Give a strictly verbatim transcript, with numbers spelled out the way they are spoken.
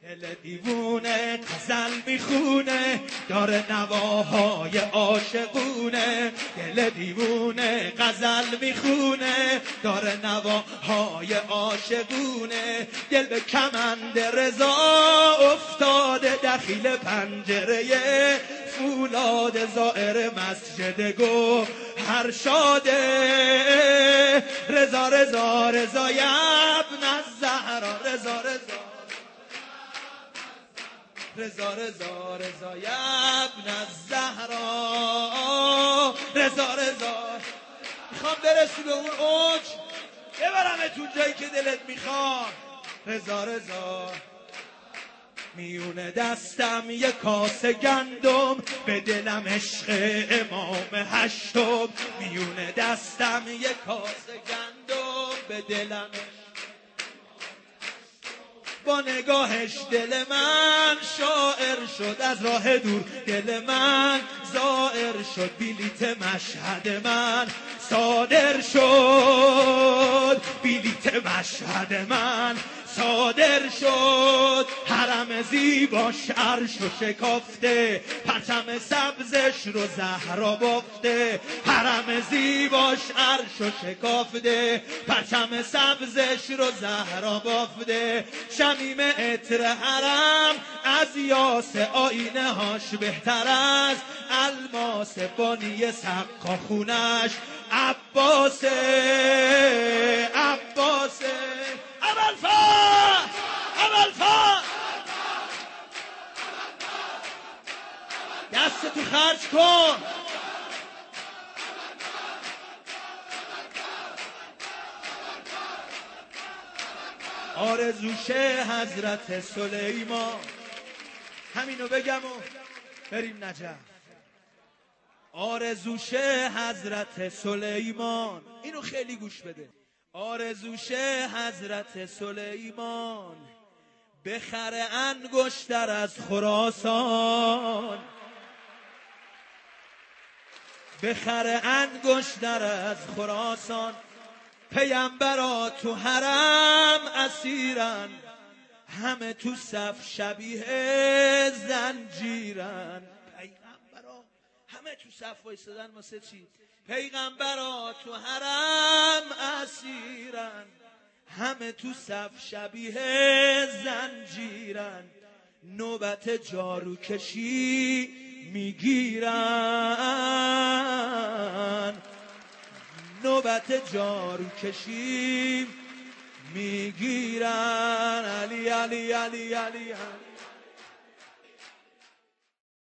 دل دیوونه غزل میخونه داره نواهای عاشقونه. دل دیوونه غزل میخونه داره نواهای عاشقونه. دل به کمند رضا افتاده دخیل پنجره فولاد زائر مسجد گو هر شاده. رضا رضا رضا ابن الزهرا رضا رضا رضا رضا رضا ابن الزهرا رضا رضا. میخوام برسی به اون اوج ببرمتون جایی که دلت میخواد. رضا رضا میونه دستم یک کاسه گندم به دلم عشق امام هشتم. میونه دستم یک کاسه گندم به دلم با نگاهش دل من شاعر شد از راه دور. دل من زائر شد بلیت مشهد من صادر شد. بلیت مشهد من صادر شد. حرم زیباش عرش و شکافته پرچم سبزش رو زهرا بافته. حرم زیباش عرش و شکافته پرچم سبزش رو زهرا بافته. شمیم عطر حرم از یاس آینه هاش بهتر از الماس. بانی سقا خونش عباسه عباسه. ابوالفتح ابوالفتح دست تو خرج کن. آرزوشه حضرت سلیمان. همینو بگم و بریم نجف. آرزوشه حضرت سلیمان. اینو خیلی گوش بده. آرزوشه حضرت سلیمان بخره انگشتر از خراسان. بخره انگشتر از خراسان. پیامبرا تو حرم اسیرن همه تو صف شبیه زنجیرن. پیغمبرا همه تو صف وایسادن واسه چی؟ پیغمبرا تو حرم اسیرن همه تو صف شبیه زنجیرن. نوبت جارو کشی میگیرن. نوبت جارو کشی میگیرن. علی علی علی علی علی